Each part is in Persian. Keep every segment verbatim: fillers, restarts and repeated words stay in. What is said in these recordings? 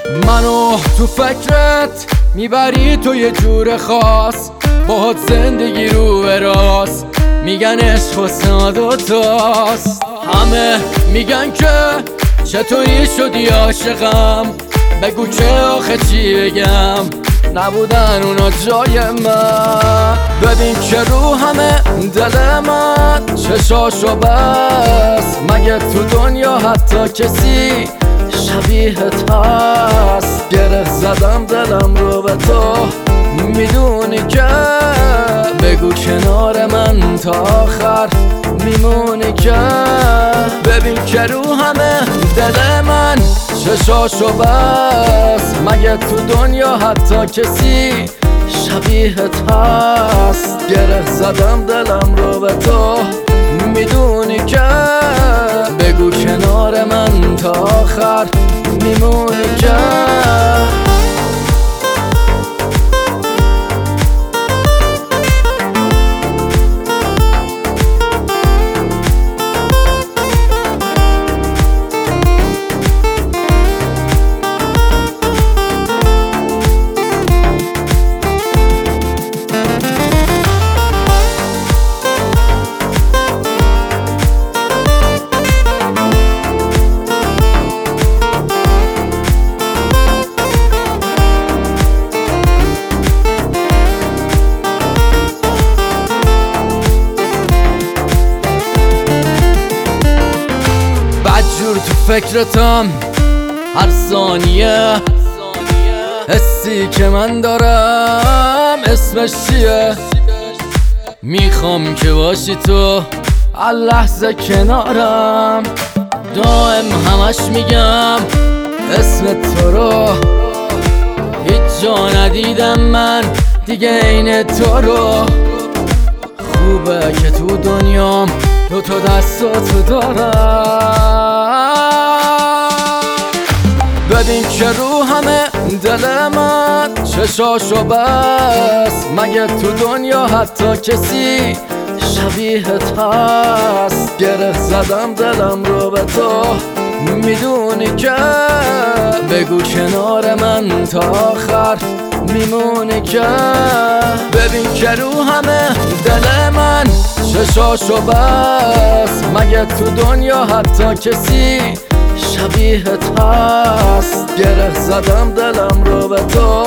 منو تو فکرت میبری تو یه جور خاص، باهات زندگی رو به راست، میگن عشق حسن دوتاست. همه میگن که چطوری شدی عاشقم، بگو که آخه چی بگم، نبودن اونا جای من. ببین که رو همه دل من چشاشو بس، مگه تو دنیا حتی کسی شبیهت هست؟ گره زدم دلم رو به تو، میدونی که بگو کنار من تا آخر میمونی که. ببین که رو همه دل من چشاشو بس، مگه تو دنیا حتی کسی شبیهت هست؟ گره زدم دلم رو به تو، میدونی که بگو کنار من تا آخر میمونی که. جور تو فکرتم هر ثانیه، حسی که من دارم اسمش چیه؟ میخوام که باشی تو هر لحظه کنارم، دائم همش میگم اسم تو رو، هیچ جا ندیدم من دیگه این تو رو. خوبه که تو دنیام دو تا دستاتو دارم. ببین که رو همه دل من چشاشو بس، مگه تو دنیا حتی کسی شبیهت هست؟ گره زدم دلم رو به تو، میدونی که بگو کنار من تا آخر میمونی که. ببین که رو همه دل من چشاشو بس، مگه تو دنیا حتی کسی شبیهت هست؟ گره زدم دلم رو به تو،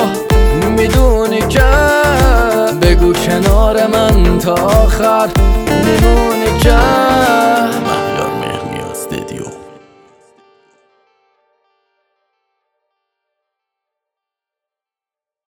میدونی که بگو کنار من تا آخر میمونی